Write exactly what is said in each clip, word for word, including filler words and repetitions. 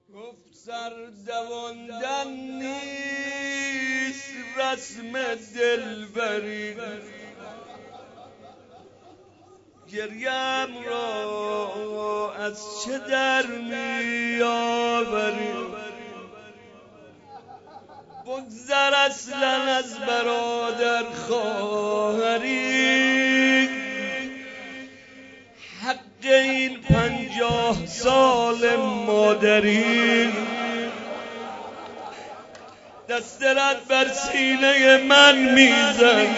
گفت سر دواندن نیست رسم دلبری، گریم را از چه در می آوری؟ بگذر اصلا از برادر خواهری، حق این پنجاه سال مادری. دست رد بر سینه من میزن،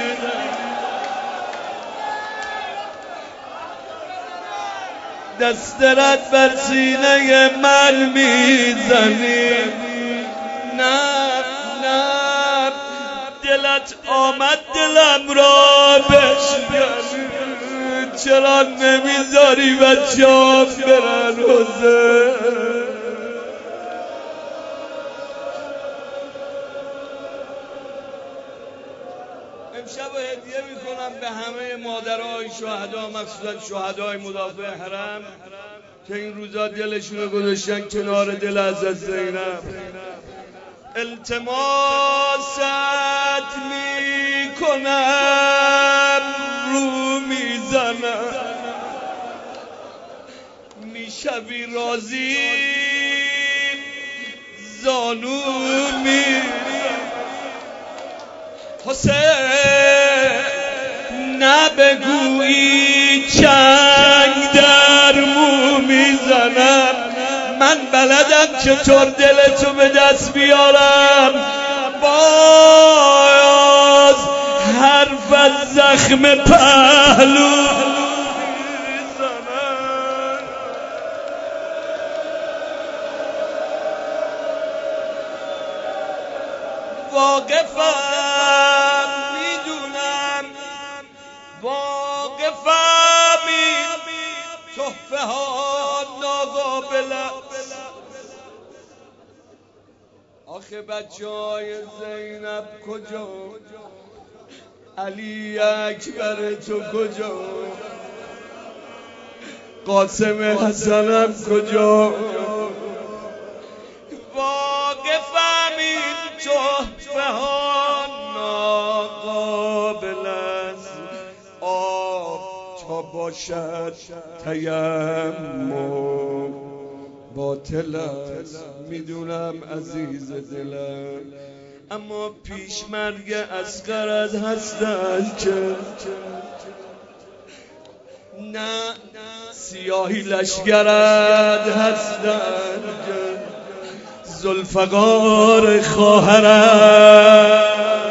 دست رد بر سینه من میزنی. نه نه دلت آمد دلم را بشکنی، چرا نمیذاری بچه‌ها برن حسین؟ امشب هدیه میکنم به همه مادرهای شهدا، مخصوصا شهدای مدافع حرم که این روزا دلشون رو گذاشتن کنار دل حضرت زینب. التماست میکنم رو میزنم، میشوی راضی زانو میزنم. حسین نبگویی چنگ در مو میزنم، من بلدم چطور دلتو به دست بیارم. باز حرف از زخم پهلو میزنم. واقفم میدونم، واقفم این تحفه ها ناقابلم. آخه بچه های زینب کجا؟ علی اکبر تو کجا؟ قاسم حسنم کجا؟ واقفم این تحفه ها ناقابل است، آب تا باشد تیمم باطل است. میدونم عزیز دلم، اما پیش مرگ اصغرت هستن که نه سیاهی لشگرت هستن که ذوالفقار خواهرت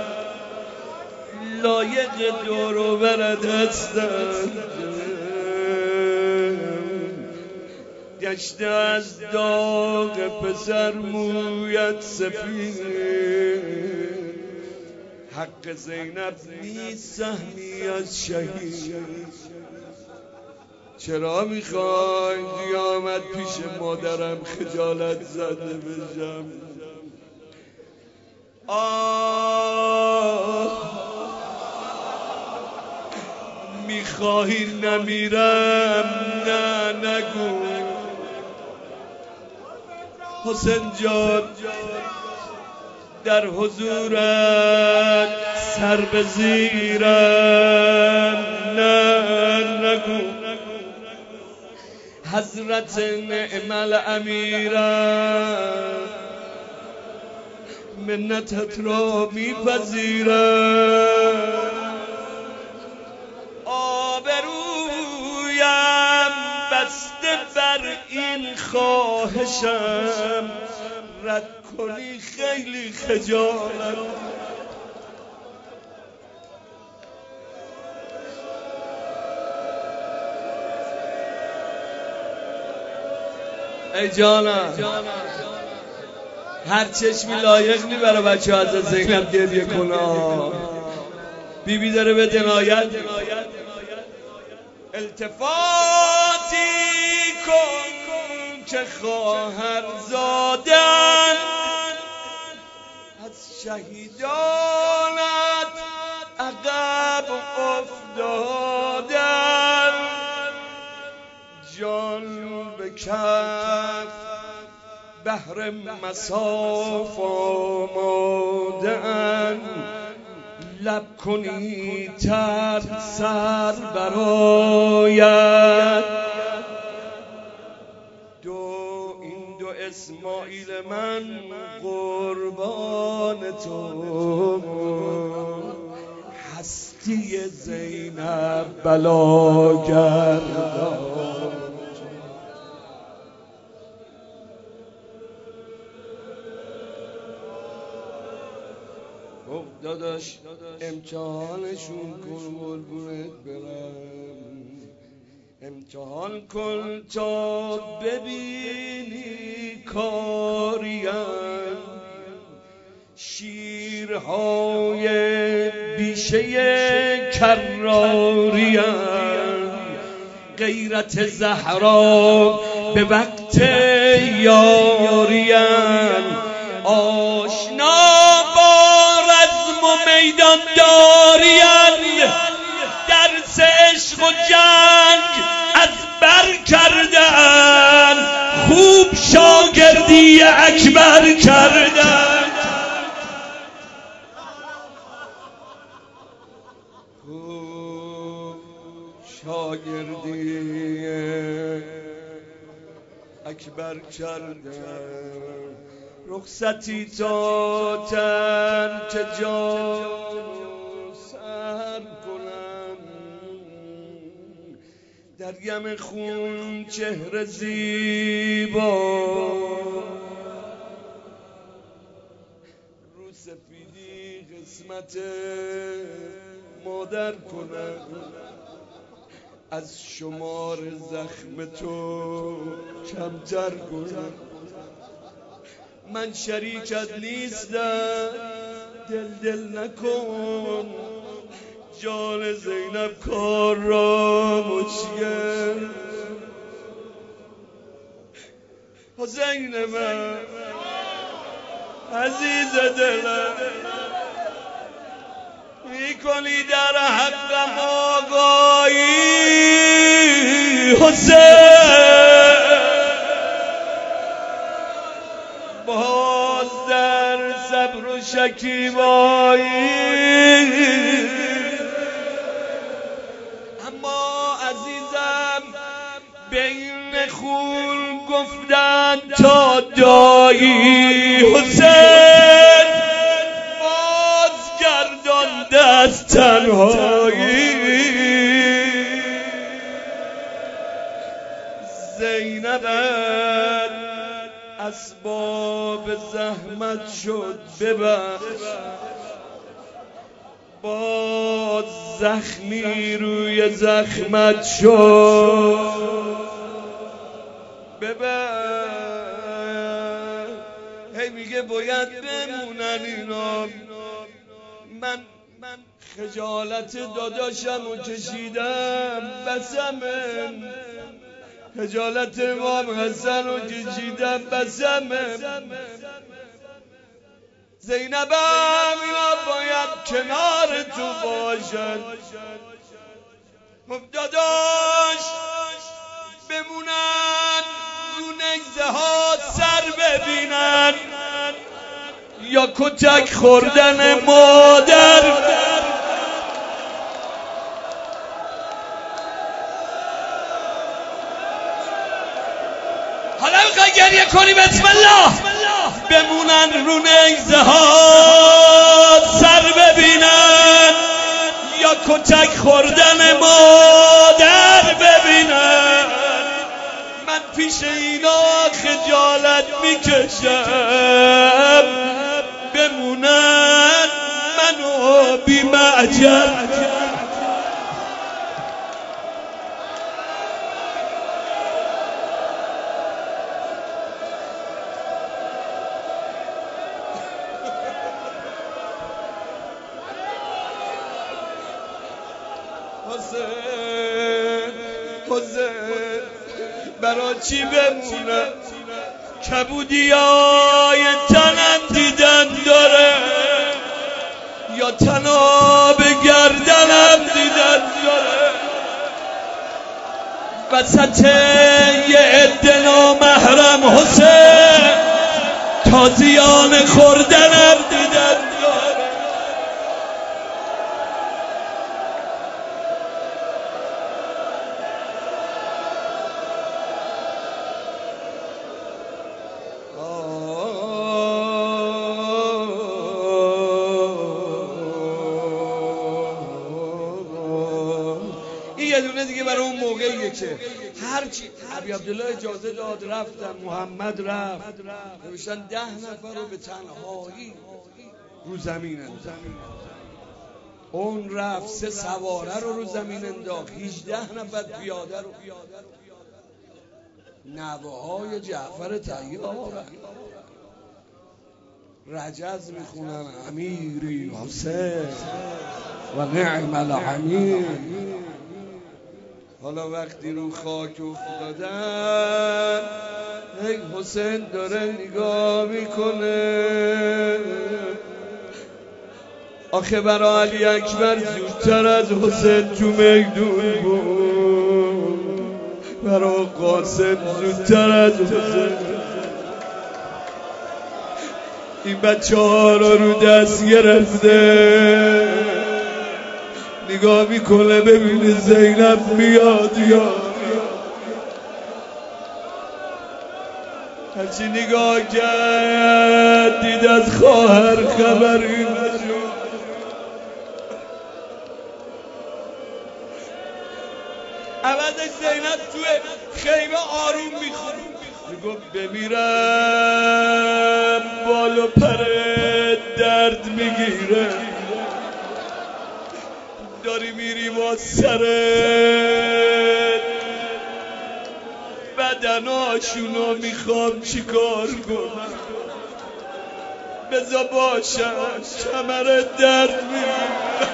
لایق دور و برت هستن. گشته از داغ پسر مویت سفید، حق زینب نیست سهمی از شهید. چرا میخوای قیامت پیش مادرم خجالت زده بشم؟ آه میخواهی نمیرم؟ نه نگو حسین جان، در حضورت سر به زیرم. نه نگو حضرت نعم الامیرم، منتت را میپذیرم. آبرویم بسته بر این خواهشم، رد کنی خیلی خجالت. ای جانم، هر چشمی لایق نی برای بچه ها از زینب گریه کنه. بیبی داره به دنایت. التفاتی کن که خواهر زادن از شهیدانت عقب افتادن. جان به کف بهر مصاف آماده‌اند لب کنی تر سر برآید دو این دو اسماعیل من قربان تو هستی زینب بلاگردان داداش امتحانشون کن قربونت برم امتحان کن تا ببینی کاریم شیرهای بیشه کراریم غیرت زهرا به وقت یاریم آشنا میدان داریم درس عشق و جنگ از بر کردن خوب شاگردی اکبر کردن خوب شاگردی اکبر کردن رخصتی تا ترک جان سر کنم در یم خون چهره زیبا رو سفیدی قسمت مادر کنم از شمار زخم تو کمتر کنم من شریکت نیستم دل دل نکن جان زینب کار را مشکل حسین من عزیز دلم میکنی در حقم آگاهی حسین باز در صبر و شکیبایی اما عزیزم بین خون گفتن تا دایی حسین باز گردان دست تنهایی زینبت اسباب زحمت شد ببخش باز زخمی روی زخمت شد ببخش هی میگه باید بمونن اینا من من خجالت داداشم و کشیدم بسم خجالت امام حسن رو کشیدم بسم زینبم اینا باید کنار تو باشن خب داداش بمونن رو نگزه ها سر ببینن یا کتک خوردن مادر حالا میخوای گریه کنی بسم الله بمونن رو نیزه ها سر ببینن یا کتک خوردن مادر ببینن من پیش اینا خجالت میکشم بمونن منو بی معجر حسین حسین برا چی بمونم کبودی های تنم دیدن داره یا تناب گردنم دیدن داره وسط یه عده نامحرم حسین تازیان خوردنم دیدن داره. این یه دونه دیگه برای اون موقعیه که هرچی ابی عبدالله اجازه داد رفتن، محمد رفت، نوشتن ده نفر رو به تنهایی رو زمین انداخت. اون رفت سه سواره رو رو زمین انداخت، هجده نفر پیاده رو. نواهای جعفر طیار رجز میخونن امیری حسین و نعم الامیر. حالا وقتی رو خاک افتادن ای حسین داره نگاه میکنه، آخه برا علی اکبر زودتر از حسین تو میدون بود، برا قاسم زودتر از حسین. این بچه ها رو رو دست گرفته، نگاه میکنه ببینه زینب میاد یا هرچی نگاه کرد دید از خواهر خبری نشد. عوضش زینب توی خیمه آروم میخونه، میگفت بمیرم بالا پر درد میگیره، داری میری با سرت بدناشونو میخوام چیکار کنم، بذار باشم کمرت درد میگیره.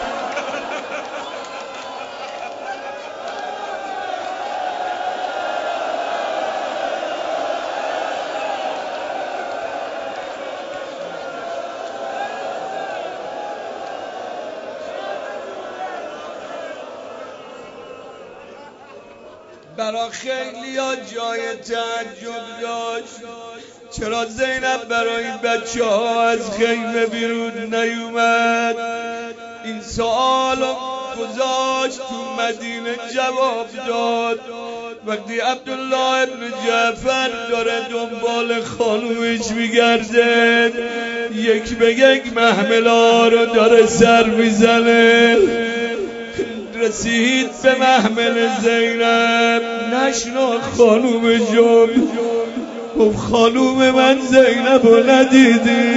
برا خیلی ها جای تعجب داشت چرا زینب برای این بچه ها از خیمه بیرون نیومد. این سوال گذاشت تو مدینه جواب داد. وقتی عبدالله ابن جعفر داره دنبال خانومش میگرده، یک به یک محملا رو داره سر میزنه، رسید به محمل زینب، نشنا خانوم جون. گفت خانوم من زینب رو ندیدی؟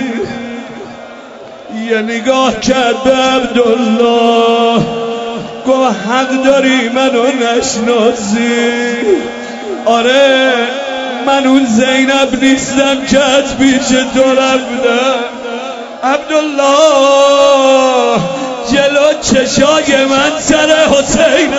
یه نگاه کرد به عبدالله، گفت حق داری منو نشناسی. آره من اون زینب نیستم که از پیش تو رفتم. عبدالله جلو چشای من سر حسین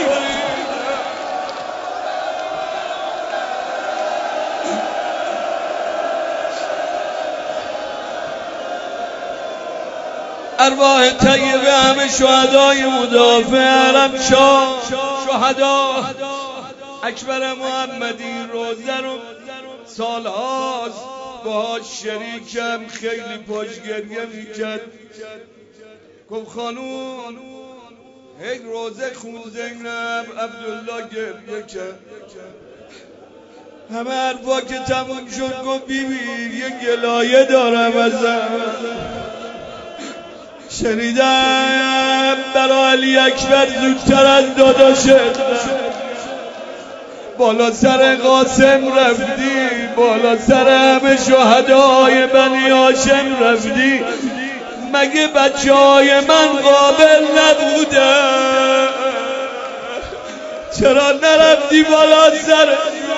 ارواح طیبه همه شهدای مدافع حرم شاه، شهدا اکبر محمدی روزه رو سالهاست باهاش شریکم، خیلی پاش گریه میکرد. گفت خانوم یک روزه خون زینب. عبدالله گریه کرد. همه حرفا که تموم شد گفت بیبی یه گلایه دارم ازم. شنیدم برا علی اکبر زودتر از داداشت بالا سر قاسم رفتی، بالا سر همه شهدای بنی هاشم رفتی، مگه بچه های من قابل نبودن؟ چرا نرفتی بالا سر؟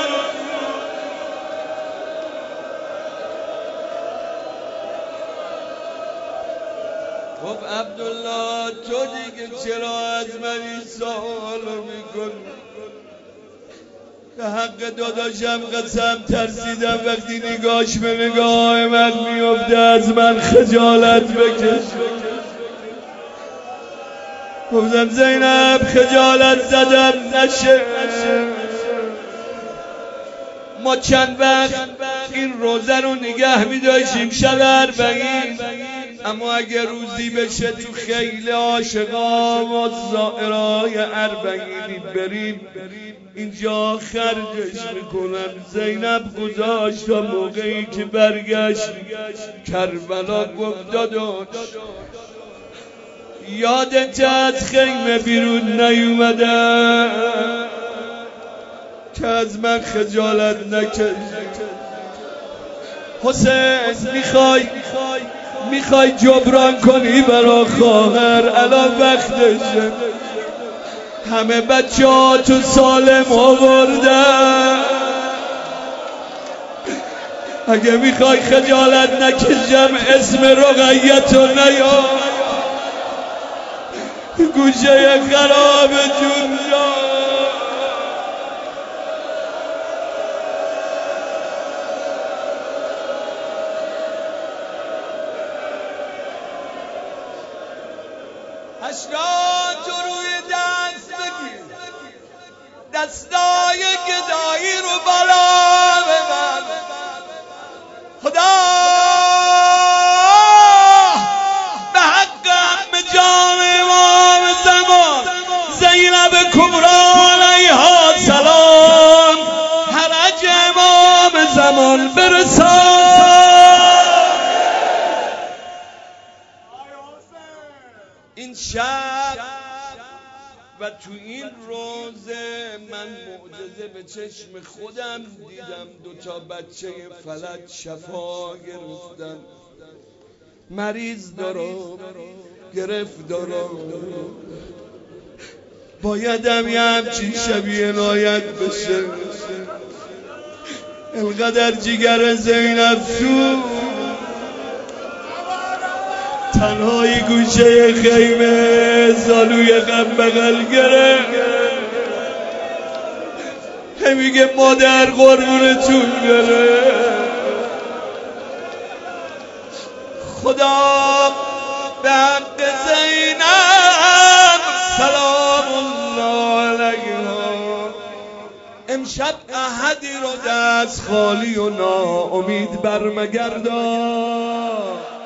خب عبدالله تو دیگه چرا از من این سوالو میکنی؟ به حق داداشم قسم ترسیدم وقتی نگاش به نگاه من میفته از من خجالت بکش. گفتم زینب خجالت زدم نشه، ما چند وقت این روزه رو نگه می‌داشتیم شب اربعین، اما اگه روزی بشه تو خیل عاشقا و زائرای اربعینی بریم اینجا خرجش میکنن. زینب گذاشت تا موقعی که برگشت کربلا گفت داداش یادت از خیمه بیرون نیومده که از من خجالت نکشی؟ حسین میخوای میخوای جبران کنی برا خواهر؟ الان وقتشه، همه بچه ها تو سالم آوردن، اگه میخوای خجالت نکشم اسم رقیتو نیار گوشه خراب جون جا. اشکان تو روی دست بگیر، دستای گدایی رو بالا ببر. خدا به حق به جان امام زمان زینب کبرا علیها سلام حرج امام زمان برسان. این شب و تو این روزه من معجزه به چشم خودم دیدم. دو تا بچه فلج شفا گرفتن، مریض دارم گرفت دارم، بایدم یه همچین شبیه عنایت بشه. انقدر جگر زینب سو تنهای گوشه خیمه زالوی غم بغل گرفت، میگه مادر قربونتون بره. خدا به حق زینب سلام الله علیها امشب احدی رو دست خالی و ناامید برمگردان.